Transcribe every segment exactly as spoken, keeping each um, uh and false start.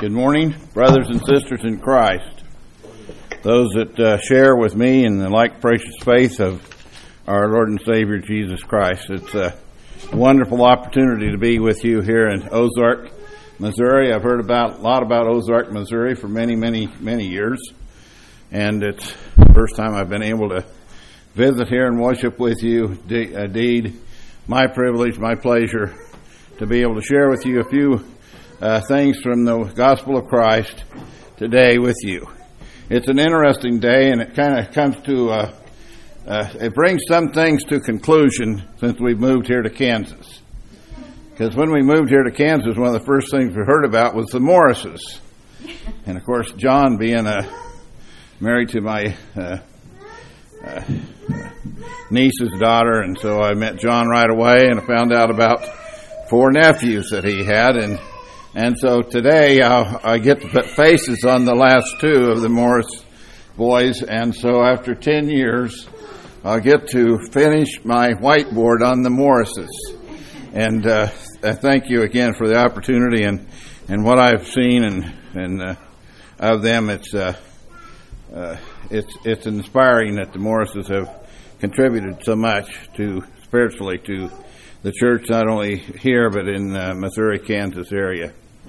Good morning, brothers and sisters in Christ. Those that uh, share with me in the like precious faith of our Lord and Savior Jesus Christ. It's a wonderful opportunity to be with you here in Ozark, Missouri. I've heard about a lot about Ozark, Missouri for many, many, many years. And it's the first time I've been able to visit here and worship with you. Indeed, my privilege, my pleasure to be able to share with you a few uh, things from the Gospel of Christ today with you. It's an interesting day, and it kind of comes to, uh, uh, it brings some things to conclusion since we've moved here to Kansas. Because when we moved here to Kansas, one of the first things we heard about was the Morrises. And of course, John being a, married to my uh, uh, niece's daughter, and so I met John right away, and I found out about four nephews that he had, and and so today I'll, I get to put faces on the last two of the Morris boys, and so after ten years, I'll get to finish my whiteboard on the Morrises. And uh, I thank you again for the opportunity, and, and what I've seen and and uh, of them. It's uh, uh, it's it's inspiring that the Morrises have contributed so much to spiritually to the church, not only here but in the Missouri, Kansas area.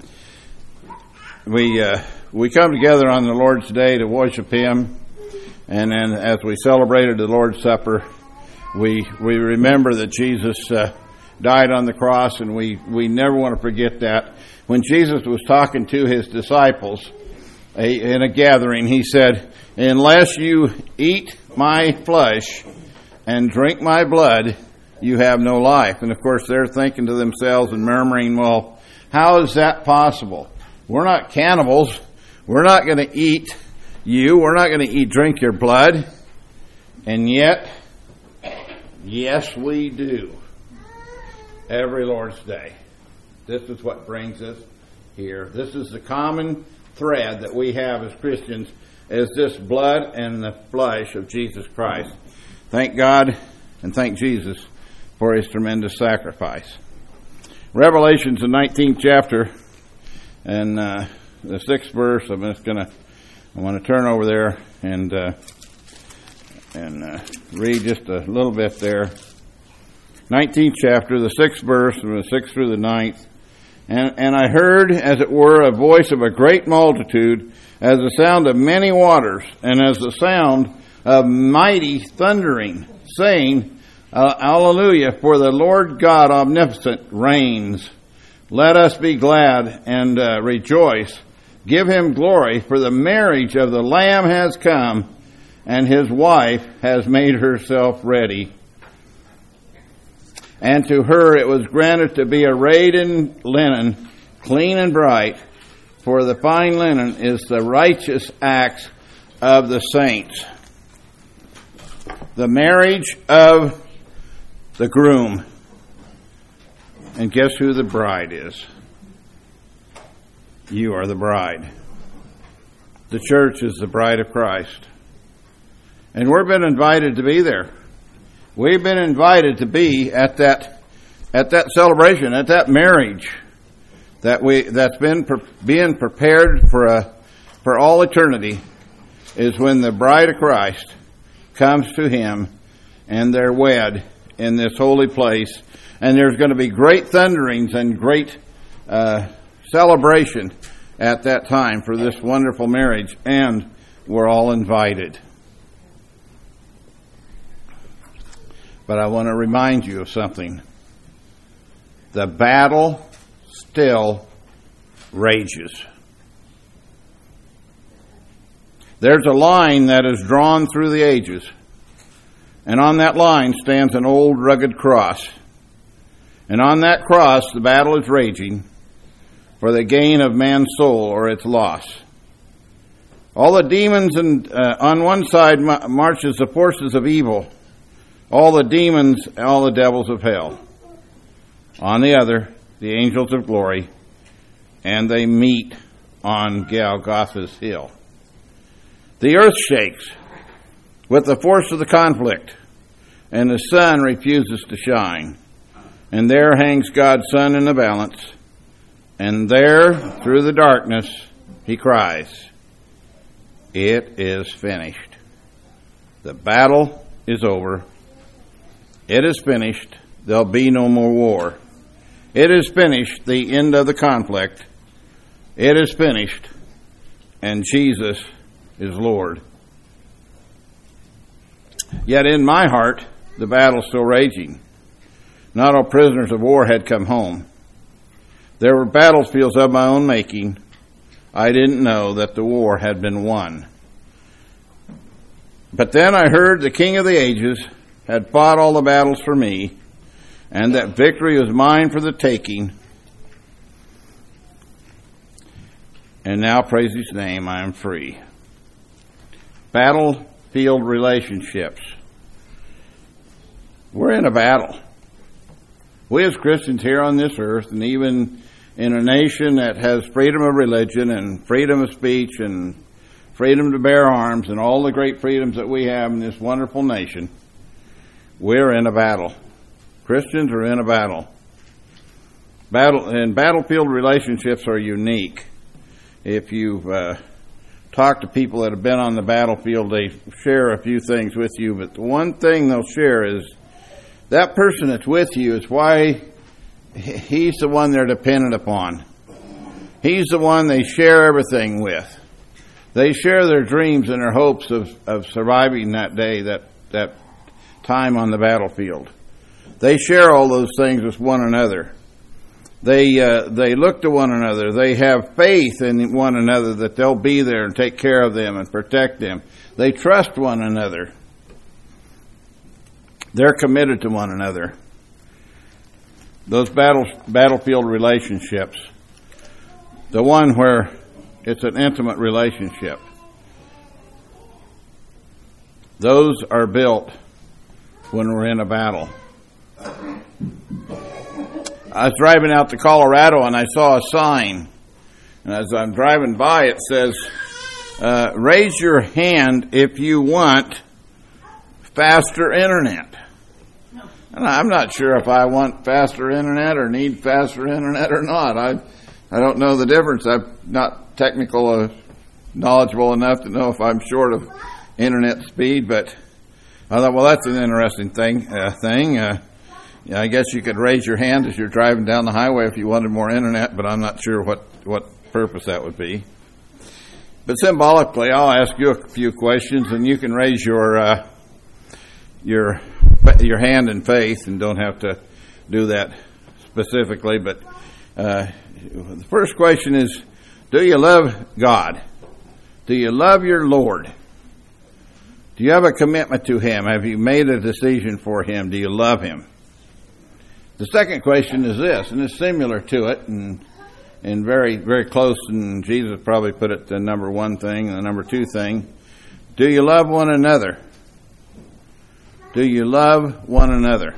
We uh, we come together on the Lord's Day to worship Him, and then as we celebrated the Lord's Supper, we we remember that Jesus uh, died on the cross, and we, we never want to forget that. When Jesus was talking to His disciples a, in a gathering, He said, "Unless you eat my flesh and drink my blood, you have no life." And of course, they're thinking to themselves and murmuring, well, how is that possible? We're not cannibals. We're not going to eat you. We're not going to eat, drink your blood. And yet, yes, we do. Every Lord's Day. This is what brings us here. This is the common thread that we have as Christians, is this blood and the flesh of Jesus Christ. Thank God and thank Jesus for His tremendous sacrifice. Revelation's the nineteenth chapter, and uh, the sixth verse. I'm just gonna, I want to turn over there and uh, and uh, read just a little bit there. nineteenth chapter, the sixth verse, from the sixth through the ninth. And and I heard, as it were, a voice of a great multitude, as the sound of many waters, and as the sound of mighty thundering, saying, Alleluia, for the Lord God omnipotent reigns. Let us be glad and uh, rejoice. Give Him glory, for the marriage of the Lamb has come, and His wife has made herself ready. And to her it was granted to be arrayed in linen, clean and bright, for the fine linen is the righteous acts of the saints. The marriage of the groom. And guess who the bride is? You are the bride. The church is the bride of Christ. And we've been invited to be there. We've been invited to be at that at that celebration, at that marriage that we that's been pre- being prepared for a for all eternity, is when the bride of Christ comes to Him and they're wed in this holy place, and there's going to be great thunderings and great uh, celebration at that time for this wonderful marriage, and we're all invited. But I want to remind you of something. The battle still rages. There's a line that is drawn through the ages, and on that line stands an old rugged cross. And on that cross, the battle is raging for the gain of man's soul or its loss. All the demons, and uh, on one side marches the forces of evil, all the demons, all the devils of hell. On the other, the angels of glory, and they meet on Golgotha's hill. The earth shakes with the force of the conflict, and the sun refuses to shine. And there hangs God's Son in the balance, And there, through the darkness, he cries, "It is finished." The battle is over. It is finished. There'll be no more war. It is finished, the end of the conflict. It is finished, and Jesus is Lord. Yet in my heart, the battle's still raging. Not all prisoners of war had come home. There were battlefields of my own making. I didn't know that the war had been won. But then I heard the King of the Ages had fought all the battles for me, and that victory was mine for the taking. And now, praise his name, I am free. Battlefield relationships. We're in a battle. We as Christians here on this earth, and even in a nation that has freedom of religion and freedom of speech and freedom to bear arms and all the great freedoms that we have in this wonderful nation, we're in a battle. Christians are in a battle. Battle and battlefield relationships are unique. If you've uh, talked to people that have been on the battlefield, they share a few things with you, but the one thing they'll share is that person that's with you is why he's the one they're dependent upon. He's the one they share everything with. They share their dreams and their hopes of, of surviving that day, that, that time on the battlefield. They share all those things with one another. They uh, they look to one another. They have faith in one another that they'll be there and take care of them and protect them. They trust one another. They're committed to one another. Those battle, battlefield relationships, the one where it's an intimate relationship, those are built when we're in a battle. I was driving out to Colorado and I saw a sign. And as I'm driving by, it says, uh, raise your hand if you want faster internet. And I'm not sure if I want faster internet or need faster internet or not. I I don't know the difference. I'm not technical uh, knowledgeable enough to know if I'm short of internet speed, but I thought, well, that's an interesting thing. Uh, thing. Uh, yeah, I guess you could raise your hand as you're driving down the highway if you wanted more internet, but I'm not sure what, what purpose that would be. But symbolically, I'll ask you a few questions, and you can raise your uh, your your hand in faith, and don't have to do that specifically. But uh, the first question is, do you love God? Do you love your Lord? Do you have a commitment to Him? Have you made a decision for Him? Do you love Him? The second question is this, and it's similar to it, and and very, very close, and Jesus probably put it the number one thing, and the number two thing. Do you love one another? Do you love one another?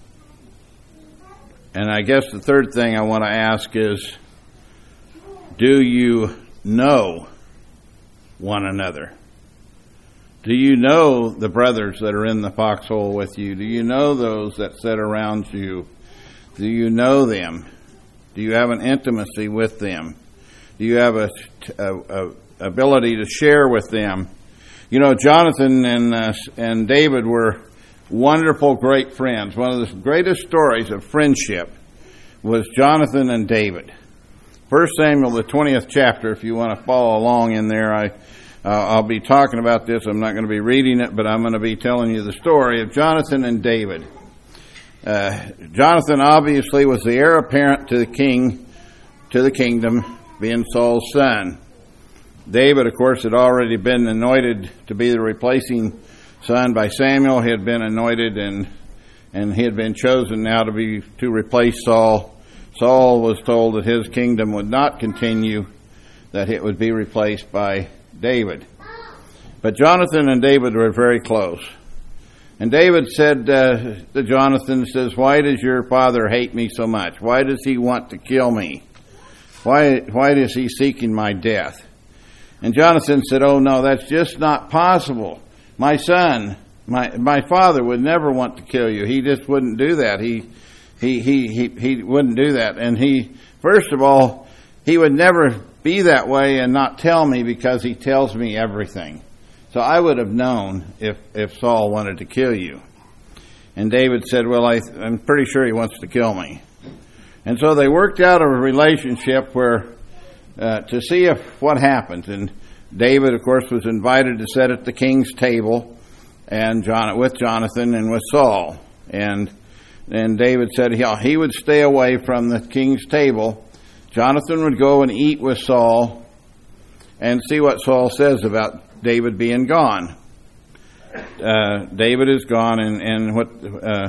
And I guess the third thing I want to ask is, do you know one another? Do you know the brothers that are in the foxhole with you? Do you know those that sit around you? Do you know them? Do you have an intimacy with them? Do you have a, a, a ability to share with them? You know, Jonathan and uh, and David were wonderful, great friends. One of the greatest stories of friendship was Jonathan and David. First Samuel, the twentieth chapter, if you want to follow along in there, I, uh, I'll be talking about this. I'm not going to be reading it, but I'm going to be telling you the story of Jonathan and David. Uh, Jonathan obviously was the heir apparent to the king, to the kingdom, being Saul's son. David, of course, had already been anointed to be the replacing son by Samuel. He had been anointed and and he had been chosen now to be to replace Saul. Saul was told that his kingdom would not continue, that it would be replaced by David. But Jonathan and David were very close. And David said uh, to Jonathan, says, why does your father hate me so much? Why does he want to kill me? Why, why is he seeking my death? And Jonathan said, oh no, that's just not possible. My son, my my father would never want to kill you. He just wouldn't do that. He he he he, he wouldn't do that. And he, first of all, he would never be that way and not tell me, because he tells me everything. So I would have known if, if Saul wanted to kill you. And David said, well, I, I'm pretty sure he wants to kill me. And so they worked out a relationship where uh, to see if what happened. And David, of course, was invited to sit at the king's table and John, with Jonathan and with Saul. And and David said he, he would stay away from the king's table. Jonathan would go and eat with Saul and see what Saul says about David being gone. Uh, David is gone, and, and what uh,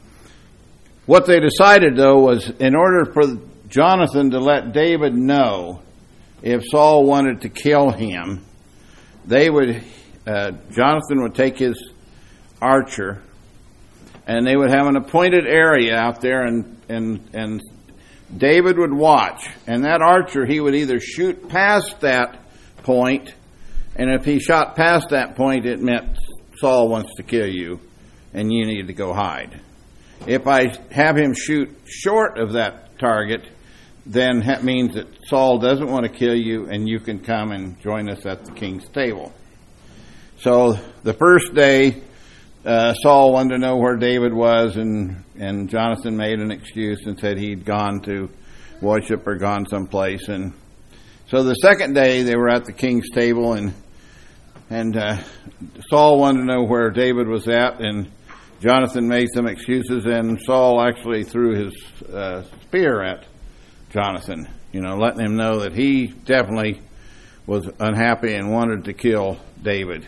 what they decided, though, was in order for Jonathan to let David know if Saul wanted to kill him, they would uh, Jonathan would take his archer, and they would have an appointed area out there, and and and David would watch, and that archer, he would either shoot past that point, and if he shot past that point, it meant Saul wants to kill you, and you need to go hide. If I have him shoot short of that target, then that means that Saul doesn't want to kill you, and you can come and join us at the king's table. So the first day, uh, Saul wanted to know where David was, and, and Jonathan made an excuse and said he'd gone to worship or gone someplace. And so the second day, they were at the king's table, and and uh, Saul wanted to know where David was at, and Jonathan made some excuses, and Saul actually threw his uh, spear at Jonathan, you know, letting him know that he definitely was unhappy and wanted to kill David.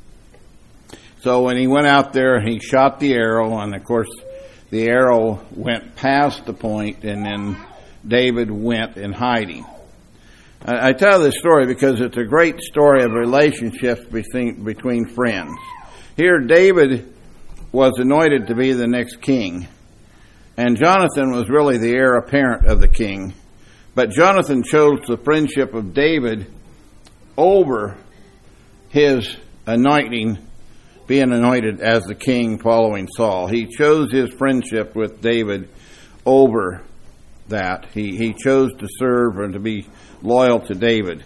So when he went out there, he shot the arrow, and of course the arrow went past the point, and then David went in hiding. I, I tell this story because it's a great story of relationships between, between friends. Here David was anointed to be the next king, and Jonathan was really the heir apparent of the king. But Jonathan chose the friendship of David over his anointing, being anointed as the king following Saul. He chose his friendship with David over that. He, he chose to serve and to be loyal to David.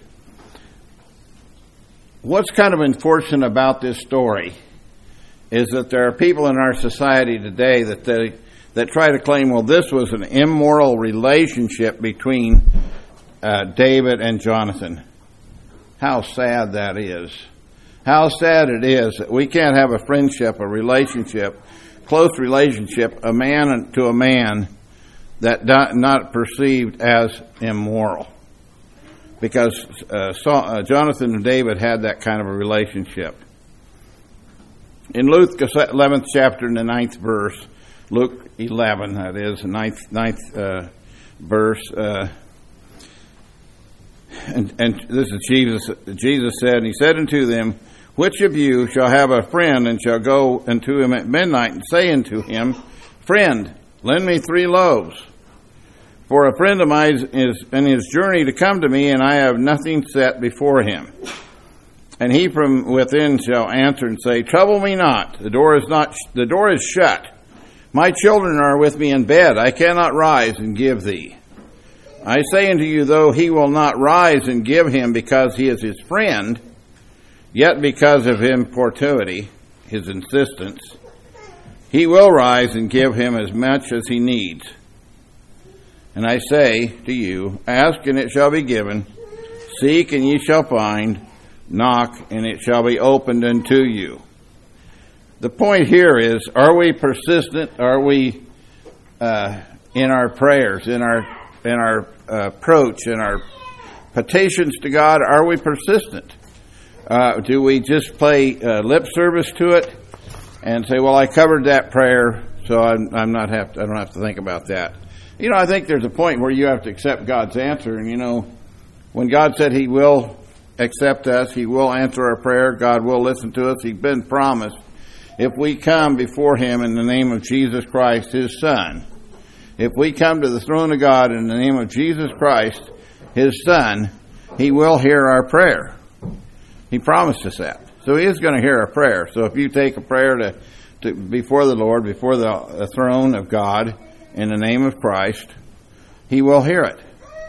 What's kind of unfortunate about this story is that there are people in our society today that they that try to claim, well, this was an immoral relationship between uh, David and Jonathan. How sad that is. How sad it is that we can't have a friendship, a relationship, close relationship, a man to a man, that not perceived as immoral. Because uh, Saul, uh, Jonathan and David had that kind of a relationship. In Luke eleventh chapter, in the ninth verse, Luke eleven, that is, the ninth, ninth uh, verse, uh, and, and this is Jesus. Jesus said, and he said unto them, which of you shall have a friend, and shall go unto him at midnight, and say unto him, Friend, lend me three loaves. For a friend of mine is in his journey to come to me, and I have nothing set before him. And he from within shall answer and say, Trouble me not, the door is not, the door is shut. My children are with me in bed, I cannot rise and give thee. I say unto you, though he will not rise and give him because he is his friend, yet because of importunity, his insistence, he will rise and give him as much as he needs. And I say to you, ask and it shall be given, seek and ye shall find, knock and it shall be opened unto you. The point here is, are we persistent? Are we uh, in our prayers, in our in our uh, approach, in our petitions to God? Are we persistent? Uh, do we just play uh, lip service to it and say, "Well, I covered that prayer, so I'm, I'm not have to, I don't have to think about that"? You know, I think there's a point where you have to accept God's answer, and you know, when God said He will accept us, He will answer our prayer, God will listen to us. He's been promised. If we come before Him in the name of Jesus Christ, His Son, if we come to the throne of God in the name of Jesus Christ, His Son, He will hear our prayer. He promised us that. So He is going to hear our prayer. So if you take a prayer to, to before the Lord, before the, the throne of God, in the name of Christ, He will hear it.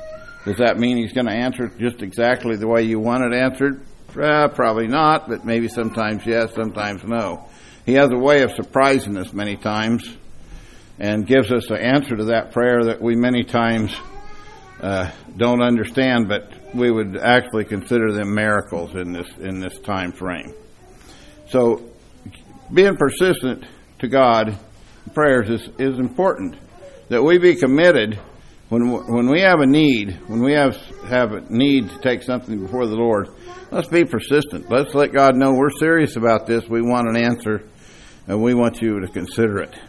Does that mean He's going to answer it just exactly the way you want it answered? Uh, probably not, but maybe sometimes yes, sometimes no. He has a way of surprising us many times and gives us an answer to that prayer that we many times uh, don't understand, but we would actually consider them miracles in this in this time frame. So being persistent to God in prayers is, is important, that we be committed. When when we have a need, when we have have a need to take something before the Lord, let's be persistent. Let's let God know we're serious about this. We want an answer, and we want you to consider it.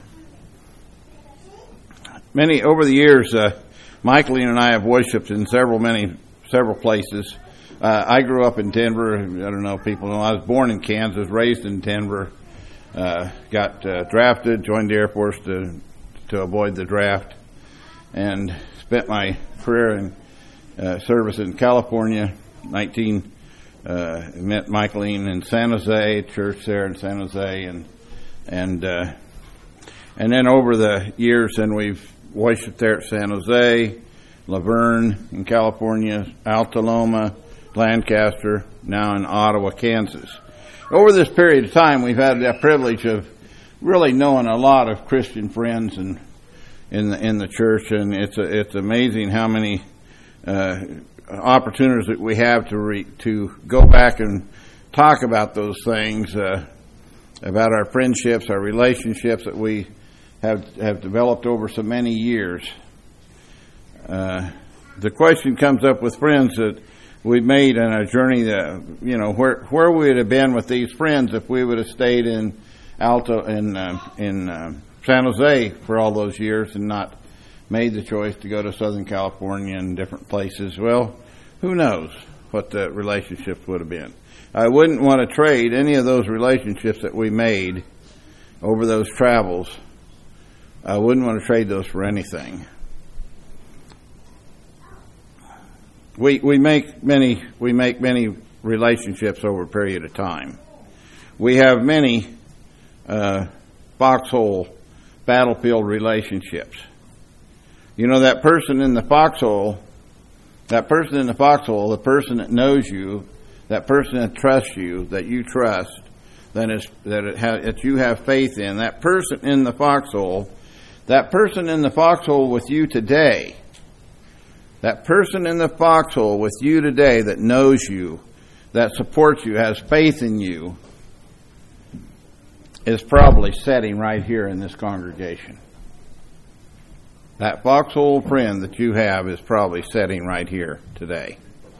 Many over the years, uh, Michaeline and I have worshipped in several many several places. Uh, I grew up in Denver. I don't know if people know. I was born in Kansas, raised in Denver. Uh, got uh, drafted, joined the Air Force to to avoid the draft, and spent my career in uh, service in California. nineteen uh, met Michaeline in San Jose, church there in San Jose, and and uh, and then over the years, then we've worshipped there at San Jose, Laverne in California, Altaloma, Lancaster, now in Ottawa, Kansas. Over this period of time, we've had the privilege of really knowing a lot of Christian friends and in the in the church, and it's a, it's amazing how many uh, opportunities that we have to re, to go back and talk about those things, uh, about our friendships, our relationships that we have have developed over so many years. Uh, the question comes up with friends that we've made on our journey. That, you know, where where we would have been with these friends if we would have stayed in Alto in uh, in uh, San Jose for all those years and not made the choice to go to Southern California and different places. Well, who knows what the relationships would have been. I wouldn't want to trade any of those relationships that we made over those travels. I wouldn't want to trade those for anything. We we make many we make many relationships over a period of time. We have many uh, foxhole battlefield relationships. You know, that person in the foxhole, that person in the foxhole, the person that knows you, that person that trusts you, that you trust, that is that it ha- that you have faith in, that person in the foxhole, that person in the foxhole with you today, that person in the foxhole with you today that knows you, that supports you, has faith in you, is probably sitting right here in this congregation. That foxhole friend that you have is probably sitting right here today.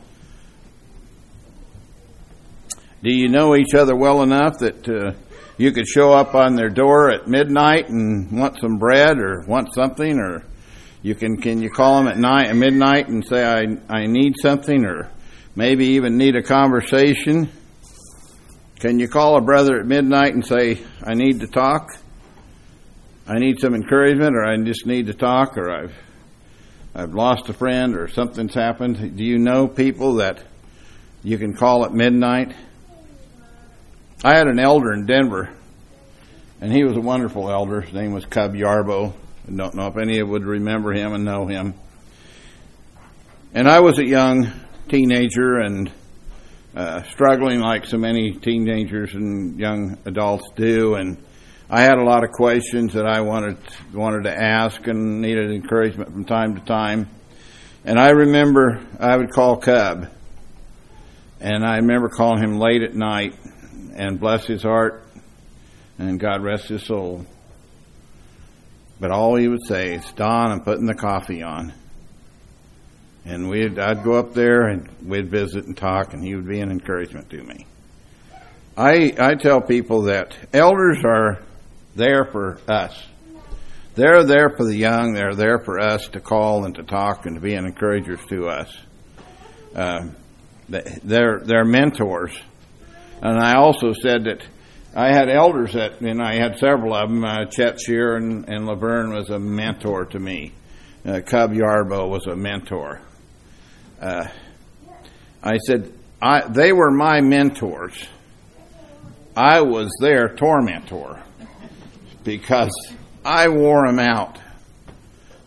Do you know each other well enough that uh, you could show up on their door at midnight and want some bread or want something, or you can can you call them at night at midnight and say I I need something, or maybe even need a conversation? Can you call a brother at midnight and say, I need to talk? I need some encouragement, or I just need to talk, or I've I've lost a friend, or something's happened. Do you know people that you can call at midnight? I had an elder in Denver, and he was a wonderful elder. His name was Cub Yarbo. I don't know if any of you would remember him and know him. And I was a young teenager and uh, struggling like so many teenagers and young adults do, and I had a lot of questions that I wanted wanted to ask and needed encouragement from time to time. And I remember I would call Cub, and I remember calling him late at night, and bless his heart, and God rest his soul. But all he would say is, Don, I'm putting the coffee on. And we'd, I'd go up there and we'd visit and talk, and he would be an encouragement to me. I, I tell people that elders are there for us. They're there for the young. They're there for us to call and to talk and to be an encouragers to us. Uh, they're, they're mentors. And I also said that I had elders that, and I had several of them. Uh, Chet Shear and, and Laverne was a mentor to me. Uh, Cub Yarbo was a mentor. Uh, I said, I, they were my mentors. I was their tormentor because I wore them out.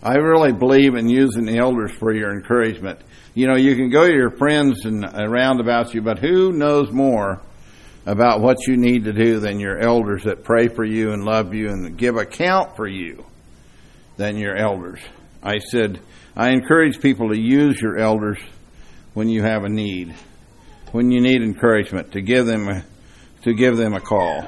I really believe in using the elders for your encouragement. You know, you can go to your friends and around about you, but who knows more about what you need to do than your elders that pray for you and love you and give account for you than your elders? I said, I encourage people to use your elders when you have a need, when you need encouragement, to give them a, to give them a call.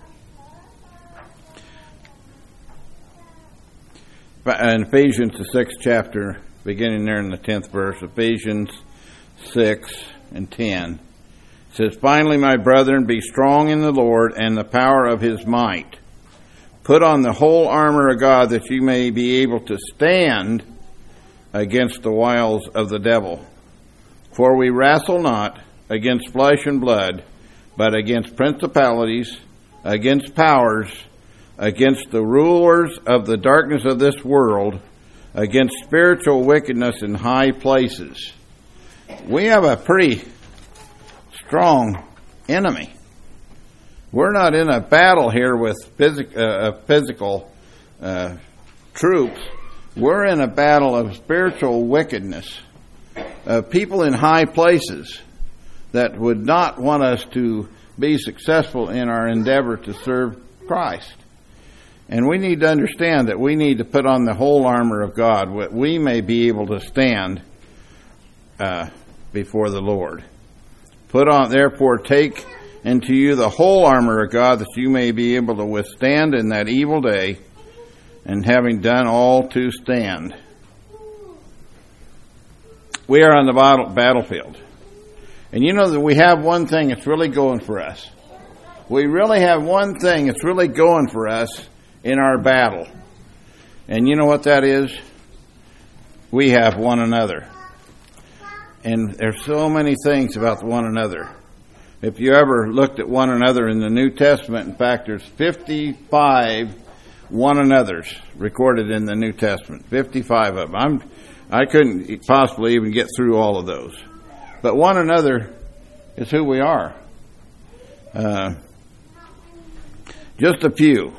In Ephesians, the sixth chapter, beginning there in the tenth verse, Ephesians six and ten, it says, "Finally, my brethren, be strong in the Lord and the power of his might. Put on the whole armor of God, that you may be able to stand against the wiles of the devil. For we wrestle not against flesh and blood, but against principalities, against powers, against the rulers of the darkness of this world, against spiritual wickedness in high places." We have a pretty strong enemy. We're not in a battle here with physic, uh, physical uh, troops. We're in a battle of spiritual wickedness, of people in high places that would not want us to be successful in our endeavor to serve Christ. And we need to understand that we need to put on the whole armor of God, that we may be able to stand uh, before the Lord. Put on, therefore, take unto you the whole armor of God, that you may be able to withstand in that evil day, and having done all to stand. We are on the battle, battlefield. And you know that we have one thing that's really going for us. We really have one thing that's really going for us in our battle. And you know what that is? We have one another. And there's so many things about one another. If you ever looked at one another in the New Testament, in fact, there's fifty-five one another's recorded in the New Testament. fifty-five of them. I'm, I couldn't possibly even get through all of those. But one another is who we are. Uh, just a few.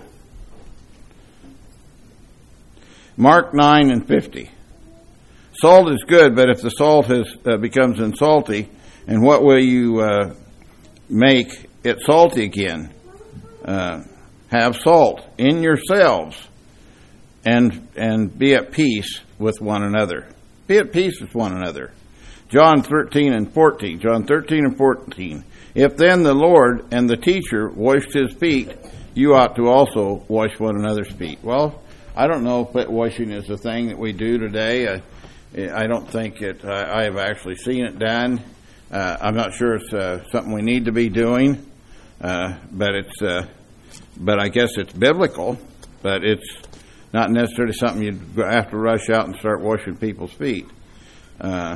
Mark nine and fifty. Salt is good, but if the salt has, uh, becomes unsalty, and what will you uh, make it salty again? Uh, have salt in yourselves, and and be at peace with one another. Be at peace with one another. John thirteen and fourteen. John thirteen and fourteen. If then the Lord and the teacher washed his feet, you ought to also wash one another's feet. Well, I don't know if foot washing is a thing that we do today. I, I don't think it. I, I have actually seen it done. Uh, I'm not sure it's uh, something we need to be doing, uh, but it's. Uh, but I guess it's biblical. But it's not necessarily something you have to rush out and start washing people's feet. Uh,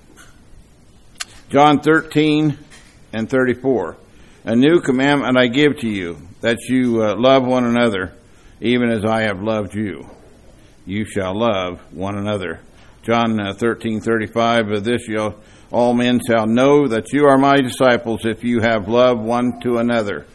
John thirteen and thirty-four. A new commandment I give to you, that you uh, love one another, even as I have loved you. You shall love one another. John uh, thirteen thirty-five. Of this you all men shall know that you are my disciples, if you have love one to another.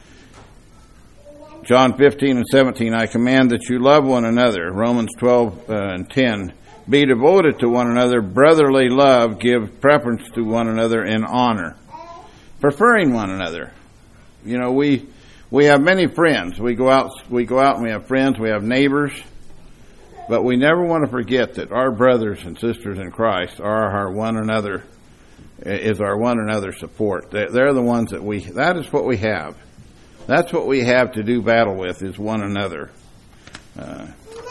John fifteen and seventeen. I command that you love one another. Romans twelve and ten. Be devoted to one another, brotherly love, give preference to one another in honor. Preferring one another. You know, we we have many friends. We go out we go out and we have friends, we have neighbors, but we never want to forget that our brothers and sisters in Christ are our one another, is our one another support. They're the ones that we, that is what we have. That's what we have to do battle with, is one another. Uh,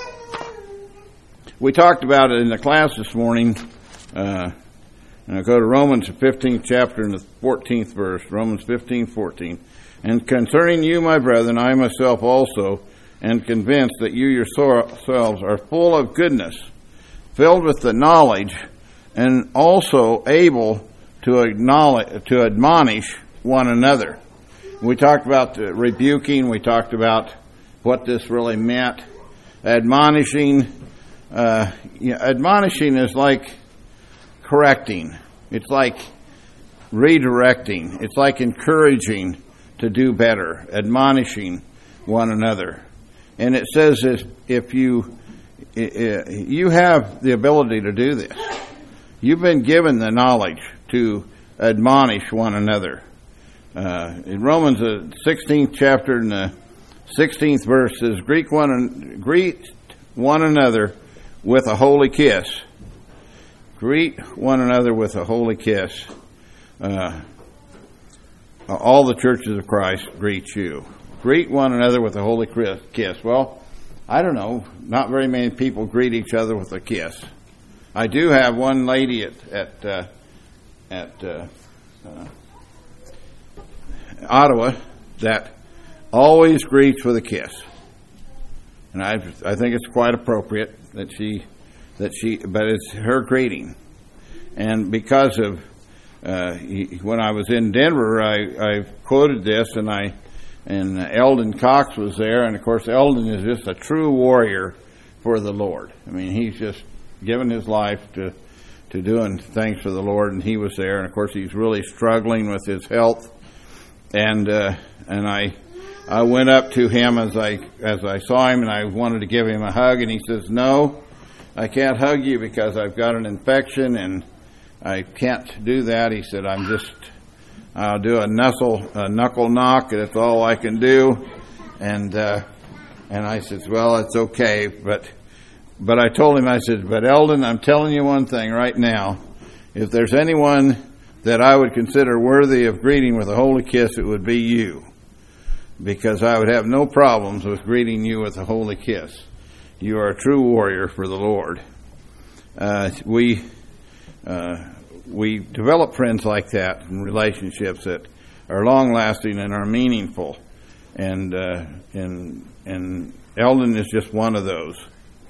we talked about it in the class this morning. Uh, and I'll go to Romans, the fifteenth chapter and the fourteenth verse. Romans fifteen, fourteen. And concerning you, my brethren, I myself also am convinced that you yourselves are full of goodness, filled with the knowledge, and also able to acknowledge, to admonish one another. We talked about the rebuking. We talked about what this really meant. Admonishing, uh, you know, admonishing is like correcting. It's like redirecting. It's like encouraging to do better, admonishing one another. And it says if, if you you have the ability to do this. You've been given the knowledge to admonish one another. Uh, in Romans, the sixteenth chapter and the sixteenth verse says, Greet one, greet one another with a holy kiss. Greet one another with a holy kiss. Uh, all the churches of Christ greet you. Greet one another with a holy kiss. Well, I don't know. Not very many people greet each other with a kiss. I do have one lady at at uh, at uh, uh, Ottawa that always greets with a kiss, and I I think it's quite appropriate that she that she. But it's her greeting, and because of uh, when I was in Denver, I I quoted this, and I. And Eldon Cox was there, and of course Eldon is just a true warrior for the Lord. I mean, he's just given his life to to doing things for the Lord, and he was there. And of course, he's really struggling with his health. And uh, and I I went up to him as I as I saw him, and I wanted to give him a hug, and he says, "No, I can't hug you because I've got an infection, and I can't do that." He said, "I'm just." I'll do a knuckle, a knuckle knock, and that's all I can do. And uh, and I said, well, it's okay. But but I told him, I said, but Eldon, I'm telling you one thing right now. If there's anyone that I would consider worthy of greeting with a holy kiss, it would be you. Because I would have no problems with greeting you with a holy kiss. You are a true warrior for the Lord. Uh, we... Uh, We develop friends like that and relationships that are long-lasting and are meaningful, and uh, and and Eldon is just one of those.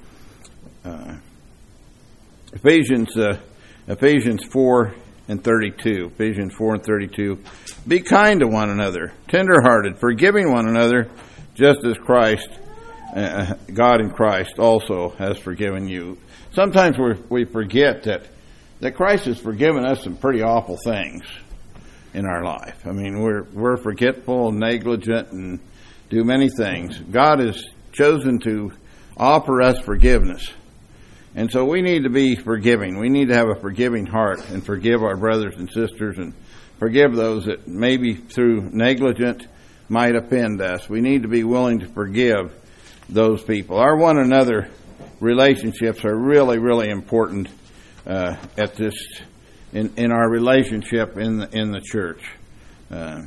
Uh, Ephesians uh, Ephesians four and thirty-two. Ephesians four and thirty-two. Be kind to one another, tender-hearted, forgiving one another, just as Christ, uh, God in Christ, also has forgiven you. Sometimes we we forget that. That Christ has forgiven us some pretty awful things in our life. I mean, we're we're forgetful and negligent and do many things. God has chosen to offer us forgiveness. And so we need to be forgiving. We need to have a forgiving heart and forgive our brothers and sisters and forgive those that maybe through negligence might offend us. We need to be willing to forgive those people. Our one another relationships are really, really important Uh, at this, in, in our relationship in the, in the church. Uh,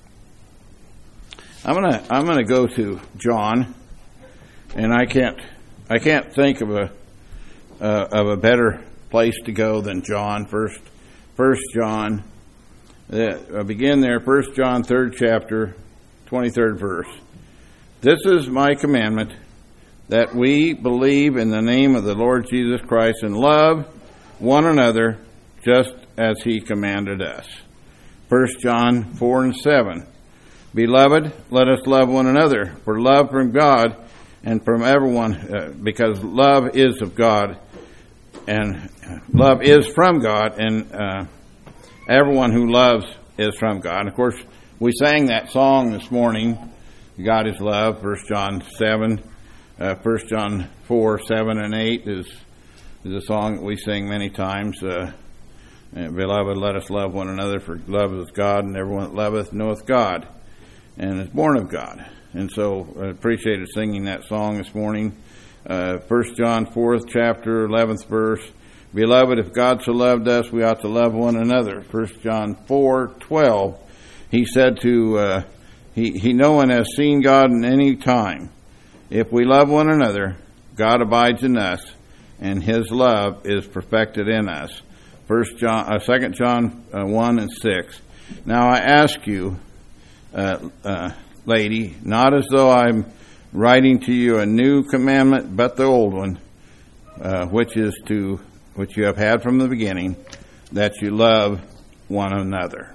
I'm gonna I'm gonna go to John, and I can't I can't think of a uh, of a better place to go than John. First, First John. Uh, I begin there. First John, third chapter, twenty-third verse. This is my commandment, that we believe in the name of the Lord Jesus Christ and love one another, just as he commanded us. First John four and seven. Beloved, let us love one another, for love from God and from everyone, uh, because love is of God, and love is from God, and uh, everyone who loves is from God. And of course, we sang that song this morning, God is love, First John seven, uh, First John four, seven, and eight is is a song that we sing many times. Uh, Beloved, let us love one another, for love is God, and everyone that loveth knoweth God, and is born of God. And so I appreciated singing that song this morning. Uh, First John, fourth chapter, eleventh verse. Beloved, if God so loved us, we ought to love one another. First John four, twelve. He said to, uh, he, he no one has seen God in any time. If we love one another, God abides in us, and his love is perfected in us. First John, uh, Second John uh, one and six. Now I ask you, uh, uh, lady, not as though I'm writing to you a new commandment, but the old one, uh, which is to which you have had from the beginning, that you love one another.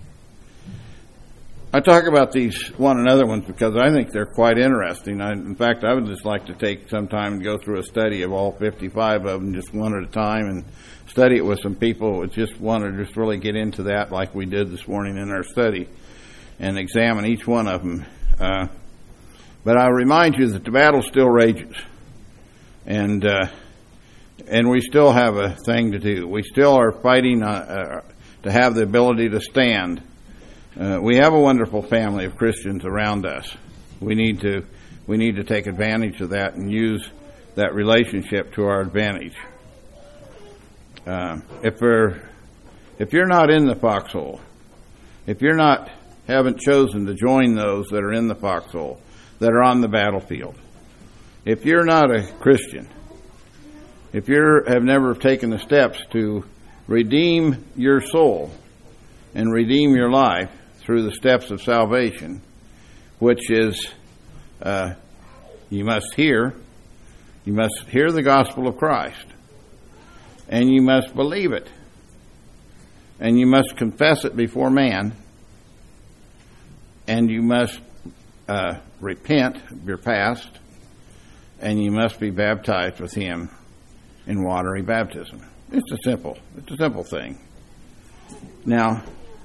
I talk about these one another ones because I think they're quite interesting. I, in fact, I would just like to take some time and go through a study of all fifty-five of them, just one at a time, and study it with some people who just want to just really get into that like we did this morning in our study and examine each one of them. Uh, but I remind you that the battle still rages. And uh, and we still have a thing to do. We still are fighting uh, uh, to have the ability to stand. Uh, we have a wonderful family of Christians around us. We need to we need to take advantage of that and use that relationship to our advantage. Uh, if we're if you're not in the foxhole, if you're not haven't chosen to join those that are in the foxhole, that are on the battlefield, if you're not a Christian, if you have never taken the steps to redeem your soul and redeem your life through the steps of salvation, which is uh, you must hear, you must hear the gospel of Christ, and you must believe it, and you must confess it before man, and you must uh, repent of your past, and you must be baptized with him in watery baptism. It's a simple, it's a simple thing. Now,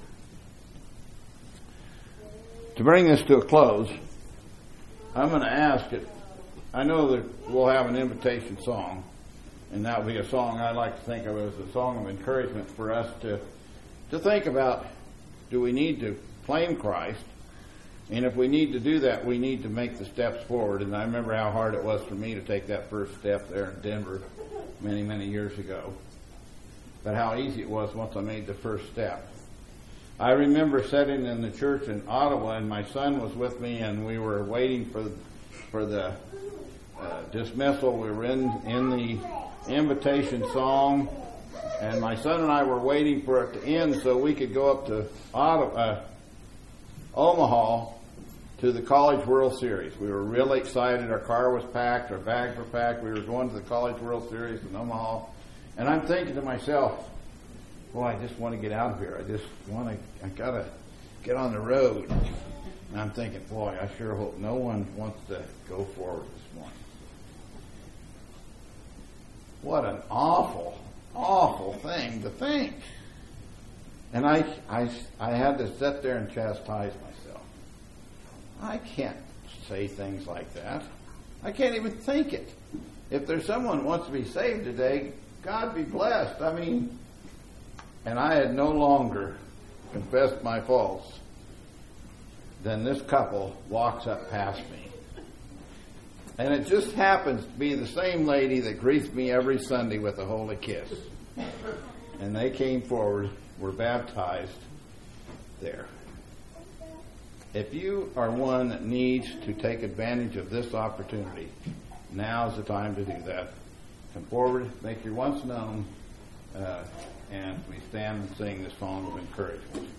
to bring this to a close, I'm going to ask it. I know that we'll have an invitation song, and that will be a song I like to think of as a song of encouragement for us to to think about, do we need to claim Christ? And if we need to do that, we need to make the steps forward. And I remember how hard it was for me to take that first step there in Denver many, many years ago. But how easy it was once I made the first step. I remember sitting in the church in Ottawa, and my son was with me, and we were waiting for for the uh, dismissal. We were in, in the invitation song, and my son and I were waiting for it to end so we could go up to Ottawa, uh, Omaha to the College World Series. We were really excited. Our car was packed. Our bags were packed. We were going to the College World Series in Omaha. And I'm thinking to myself, boy, I just want to get out of here. I just want to, I got to get on the road. And I'm thinking, boy, I sure hope no one wants to go forward this morning. What an awful, awful thing to think. And I, I, I had to sit there and chastise myself. I can't say things like that. I can't even think it. If there's someone who wants to be saved today, God be blessed. I mean, and I had no longer confessed my faults, then this couple walks up past me. And it just happens to be the same lady that greets me every Sunday with a holy kiss. And they came forward, were baptized there. If you are one that needs to take advantage of this opportunity, now is the time to do that. Come forward, make your wants known, uh, and we stand and sing this song of encouragement.